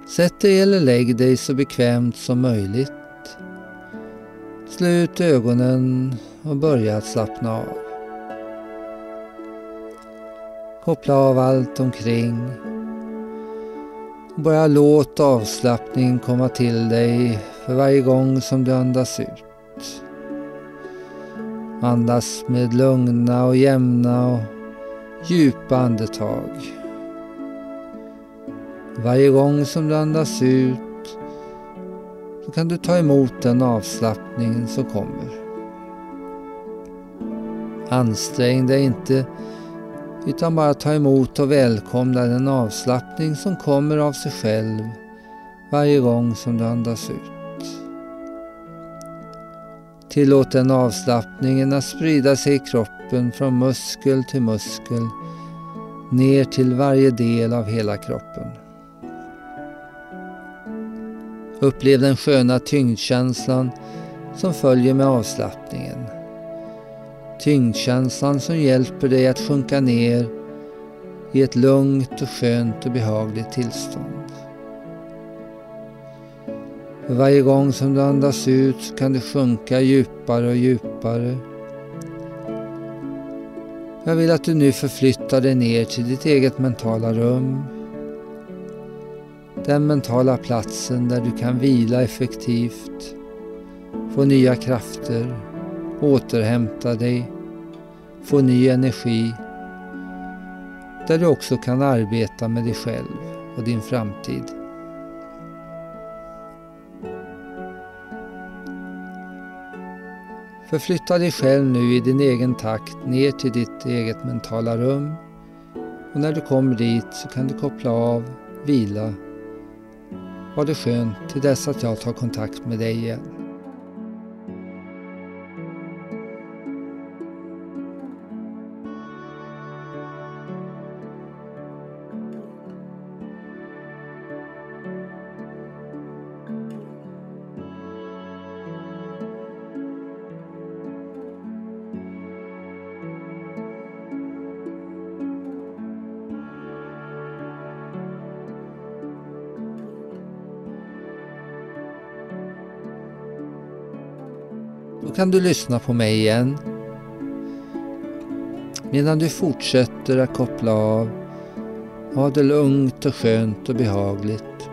Sätt dig eller lägg dig så bekvämt som möjligt. Slut ögonen och börja att slappna av. Koppla av allt omkring. Och bara låt avslappningen komma till dig för varje gång som du andas ut. Andas med lugna och jämna och djupa andetag. Varje gång som du andas ut så kan du ta emot den avslappningen som kommer. Ansträng dig inte utan bara ta emot och välkomna den avslappning som kommer av sig själv varje gång som du andas ut. Tillåt den avslappningen att sprida sig i kroppen från muskel till muskel ner till varje del av hela kroppen. Upplev den sköna tyngdkänslan som följer med avslappningen. Tyngdkänslan som hjälper dig att sjunka ner i ett lugnt och skönt och behagligt tillstånd. För varje gång som du andas ut så kan du sjunka djupare och djupare. Jag vill att du nu förflyttar dig ner till ditt eget mentala rum. Den mentala platsen där du kan vila effektivt, få nya krafter, återhämta dig, få ny energi. Där du också kan arbeta med dig själv och din framtid. Förflytta dig själv nu i din egen takt ner till ditt eget mentala rum. Och när du kommer dit så kan du koppla av, vila. Ha det skönt till dess att jag tar kontakt med dig igen. Då kan du lyssna på mig igen medan du fortsätter att koppla av. Ha det lugnt och skönt och behagligt.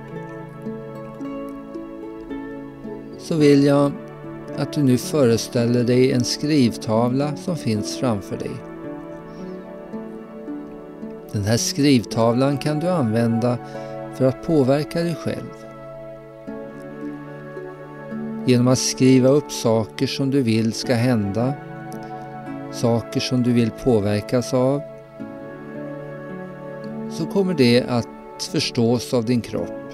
Så vill jag att du nu föreställer dig en skrivtavla som finns framför dig. Den här skrivtavlan kan du använda för att påverka dig själv. Genom att skriva upp saker som du vill ska hända, saker som du vill påverkas av, så kommer det att förstås av din kropp.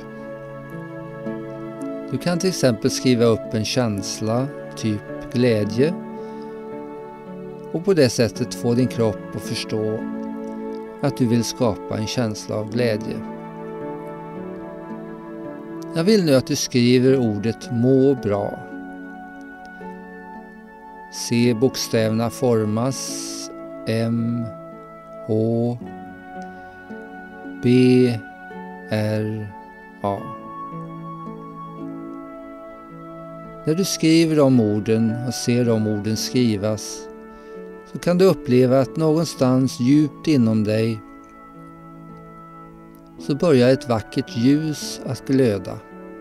Du kan till exempel skriva upp en känsla, typ glädje, och på det sättet få din kropp att förstå att du vill skapa en känsla av glädje. Jag vill nu att du skriver ordet må bra. Se bokstäverna formas. M, H, B, R, A. När du skriver de orden och ser de orden skrivas så kan du uppleva att någonstans djupt inom dig så börjar ett vackert ljus att glöda.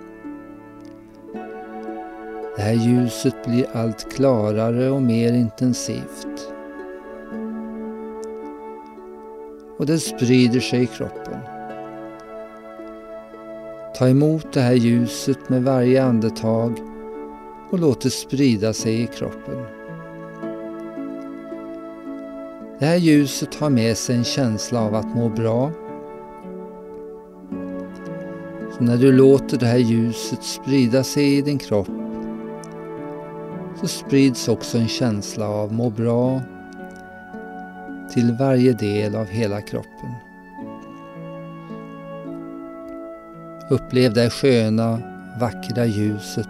Det här ljuset blir allt klarare och mer intensivt. Och det sprider sig i kroppen. Ta emot det här ljuset med varje andetag och låt det sprida sig i kroppen. Det här ljuset har med sig en känsla av att må bra. Så när du låter det här ljuset sprida sig i din kropp så sprids också en känsla av må bra till varje del av hela kroppen. Upplev det sköna, vackra ljuset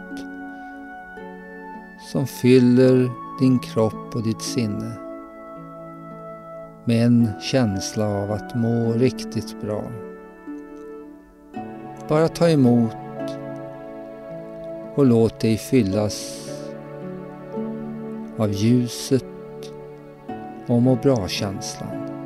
som fyller din kropp och ditt sinne med en känsla av att må riktigt bra. Bara ta emot och låt dig fyllas av ljuset och må bra-känslan.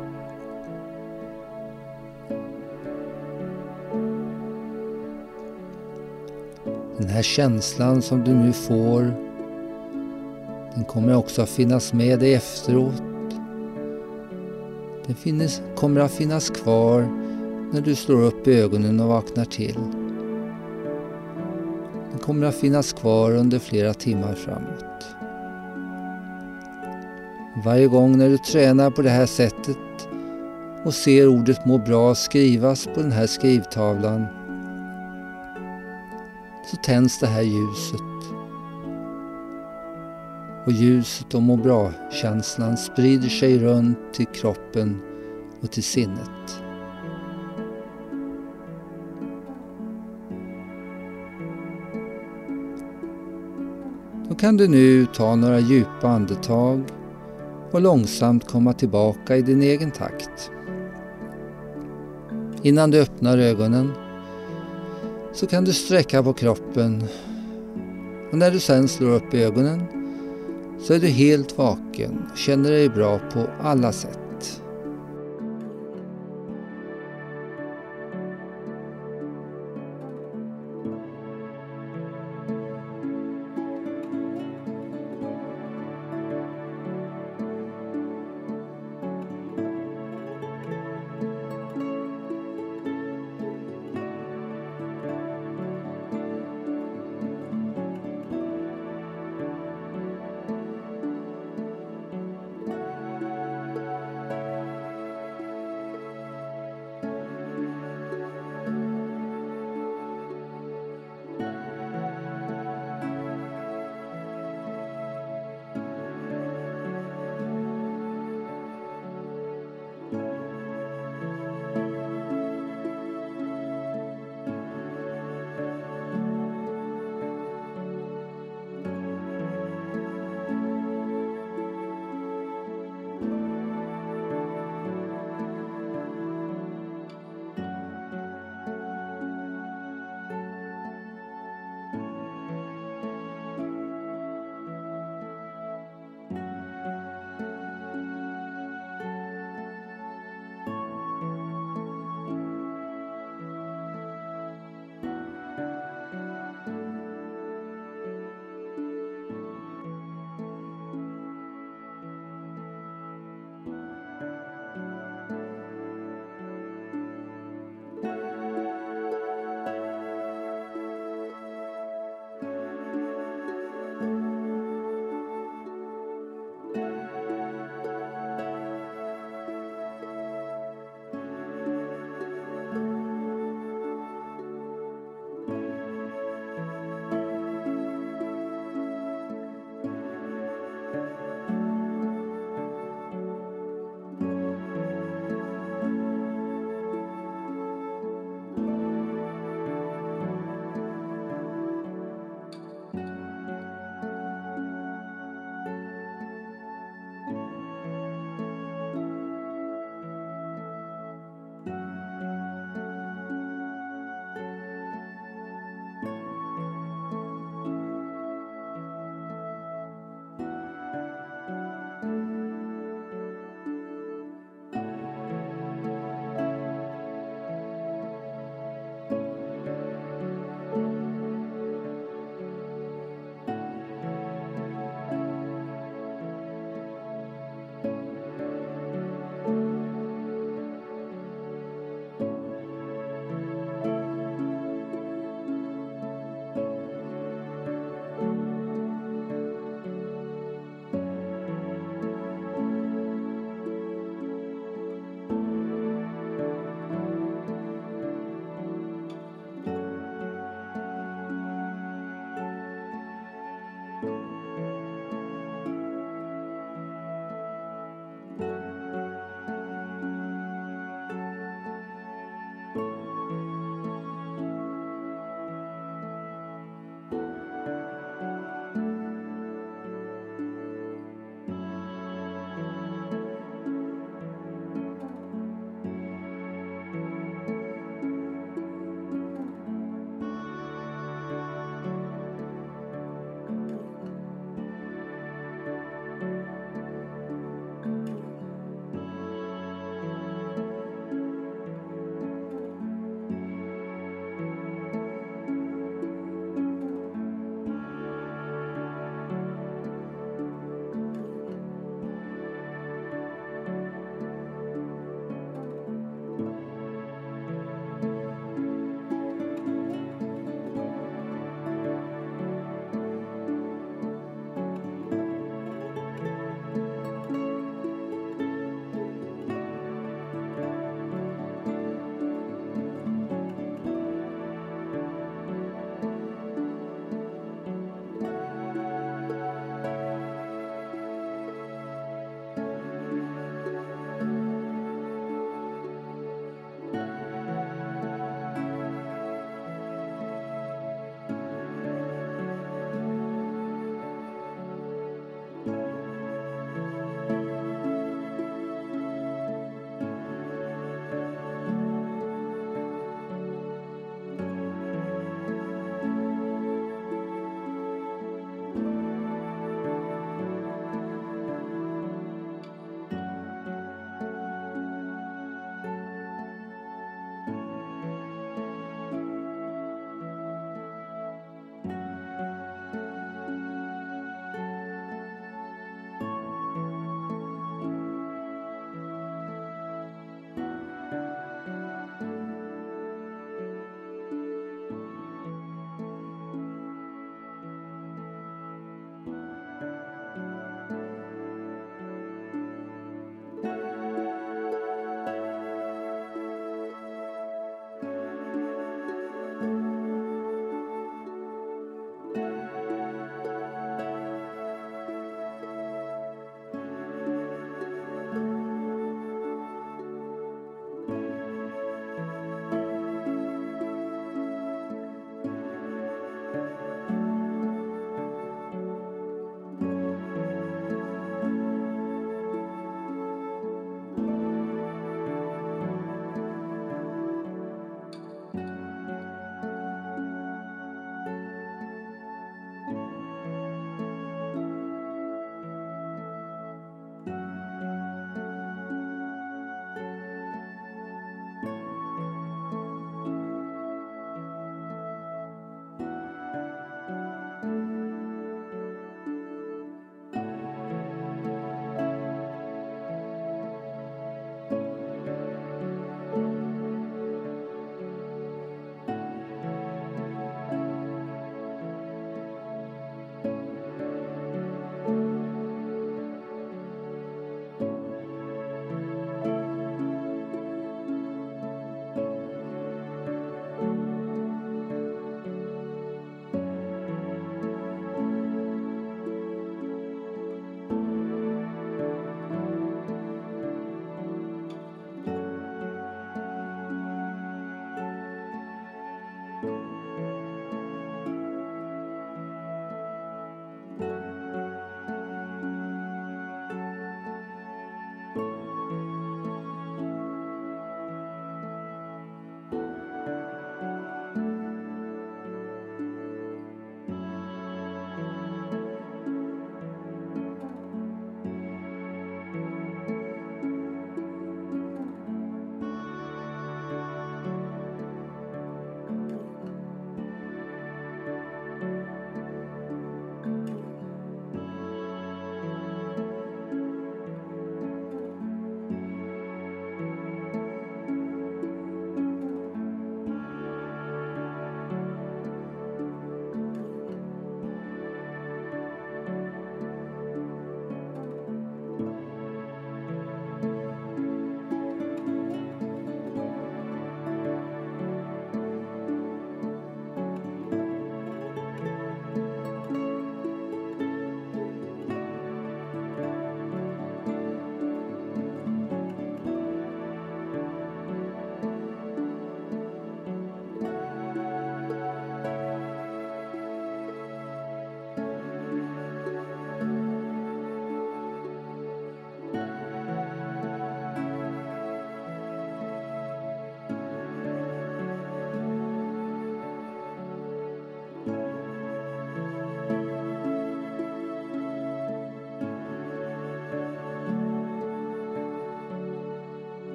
Den här känslan som du nu får, den kommer också att finnas med dig efteråt. Den kommer att finnas kvar när du slår upp ögonen och vaknar till. Den kommer att finnas kvar under flera timmar framåt. Varje gång när du tränar på det här sättet och ser ordet må bra skrivas på den här skrivtavlan, så tänds det här ljuset. Och ljuset och må bra-känslan sprider sig runt till kroppen och till sinnet. Då kan du nu ta några djupa andetag och långsamt komma tillbaka i din egen takt. Innan du öppnar ögonen så kan du sträcka på kroppen, och när du sen slår upp ögonen så är du helt vaken och känner dig bra på alla sätt.